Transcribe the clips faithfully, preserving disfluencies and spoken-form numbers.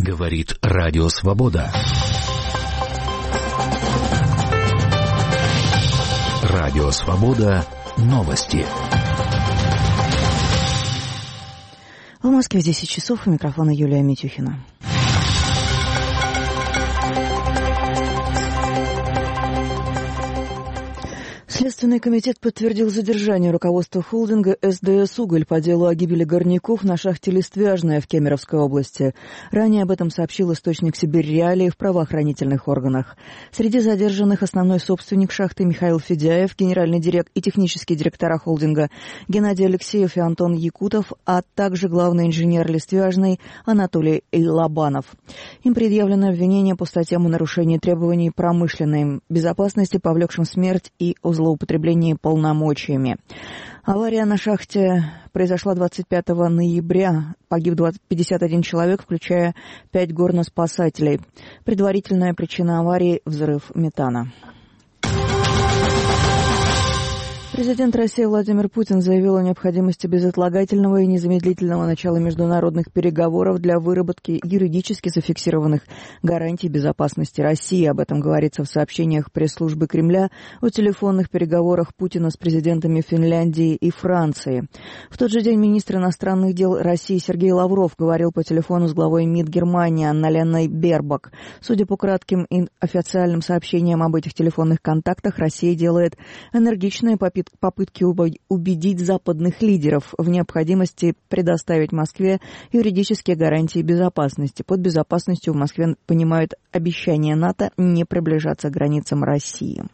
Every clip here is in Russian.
Говорит Радио Свобода. Радио Свобода. Новости. В Москве десять часов. У микрофона Юлия Митюхина. Следственный комитет подтвердил задержание руководства холдинга эс дэ эс «Уголь» по делу о гибели горняков на шахте Листвяжная в Кемеровской области. Ранее об этом сообщил источник Сибирь-Реалии в правоохранительных органах. Среди задержанных основной собственник шахты Михаил Федяев, генеральный директор и технический директора холдинга Геннадий Алексеев и Антон Якутов, а также главный инженер Листвяжной Анатолий Лобанов. Им предъявлено обвинение по статьям о нарушении требований промышленной безопасности, повлекшим смерть и о злоупотреблении полномочиями. Авария на шахте произошла двадцать пятого ноября. Погиб пятьдесят один человек, включая пять горноспасателей. Предварительная причина аварии – взрыв метана. Президент России Владимир Путин заявил о необходимости безотлагательного и незамедлительного начала международных переговоров для выработки юридически зафиксированных гарантий безопасности России. Об этом говорится в сообщениях пресс-службы Кремля о телефонных переговорах Путина с президентами Финляндии и Франции. В тот же день министр иностранных дел России Сергей Лавров говорил по телефону с главой МИД Германии Анналеной Бербак. Судя по кратким и официальным сообщениям об этих телефонных контактах, Россия делает энергичные попытки попытки убедить западных лидеров в необходимости предоставить Москве юридические гарантии безопасности. Под безопасностью в Москве понимают обещание НАТО не приближаться к границам России.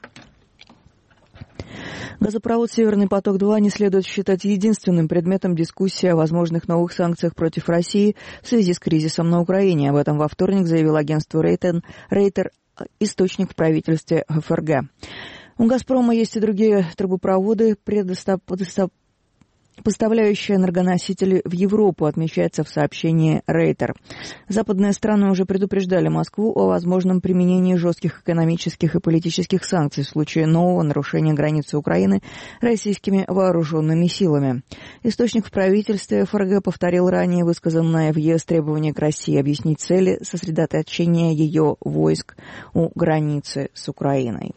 Газопровод «Северный поток-два» не следует считать единственным предметом дискуссии о возможных новых санкциях против России в связи с кризисом на Украине. Об этом во вторник заявил агентству Рейтер, Рейтер источник в правительстве эф эр гэ. У «Газпрома» есть и другие трубопроводы, предостав... поставляющие энергоносители в Европу, отмечается в сообщении Рейтер. Западные страны уже предупреждали Москву о возможном применении жестких экономических и политических санкций в случае нового нарушения границы Украины российскими вооруженными силами. Источник в правительстве эф эр гэ повторил ранее высказанное в ЕС требование к России объяснить цели сосредоточения ее войск у границы с Украиной.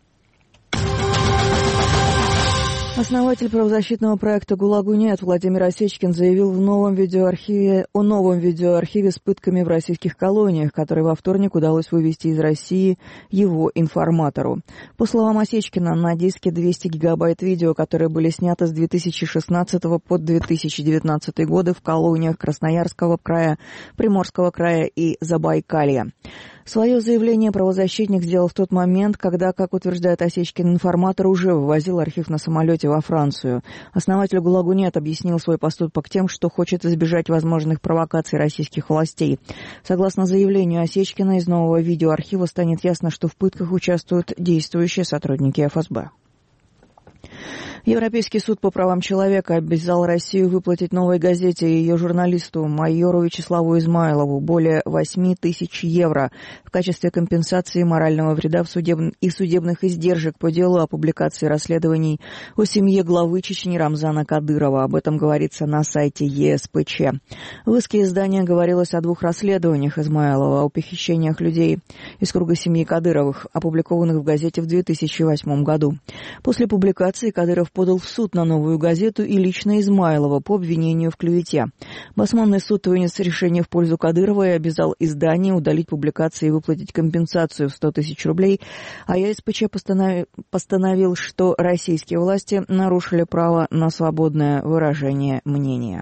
Основатель правозащитного проекта «ГУЛАГу нет» Владимир Осечкин заявил в новом видеоархиве, о новом видеоархиве с пытками в российских колониях, который во вторник удалось вывести из России его информатору. По словам Осечкина, на диске двести гигабайт видео, которые были сняты с две тысячи шестнадцатого по две тысячи девятнадцатый годы в колониях Красноярского края, Приморского края и Забайкалья. Свое заявление правозащитник сделал в тот момент, когда, как утверждает Осечкин, информатор уже вывозил архив на самолете во Францию. Основатель «ГУЛАГу нет» объяснил свой поступок тем, что хочет избежать возможных провокаций российских властей. Согласно заявлению Осечкина, из нового видеоархива станет ясно, что в пытках участвуют действующие сотрудники эф эс бэ. Европейский суд по правам человека обязал Россию выплатить «Новой газете» и ее журналисту майору Вячеславу Измайлову более восемь тысяч евро в качестве компенсации морального вреда в судеб... и судебных издержек по делу о публикации расследований о семье главы Чечни Рамзана Кадырова. Об этом говорится на сайте е эс пэ че. В иске издания говорилось о двух расследованиях Измайлова о похищениях людей из круга семьи Кадыровых, опубликованных в газете в две тысячи восьмом году. После публикации Кадыров подал в суд на «Новую газету» и лично Измайлова по обвинению в клевете. Басманный суд вынес решение в пользу Кадырова и обязал издание удалить публикации и выплатить компенсацию в сто тысяч рублей, а е эс пэ че постановил, постановил, что российские власти нарушили право на свободное выражение мнения.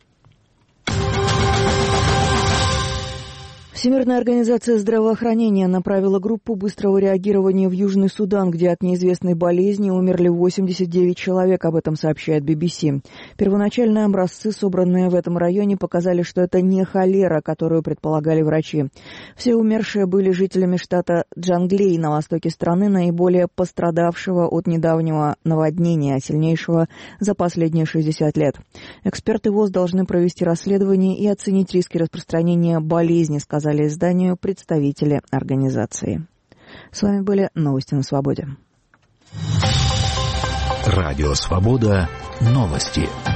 Всемирная организация здравоохранения направила группу быстрого реагирования в Южный Судан, где от неизвестной болезни умерли восемьдесят девять человек, об этом сообщает би би си. Первоначальные образцы, собранные в этом районе, показали, что это не холера, которую предполагали врачи. Все умершие были жителями штата Джанглей на востоке страны, наиболее пострадавшего от недавнего наводнения, сильнейшего за последние шестьдесят лет. Эксперты ВОЗ должны провести расследование и оценить риски распространения болезни, сказали изданию представители организации. С вами были новости на Свободе. Радио Свобода. Новости.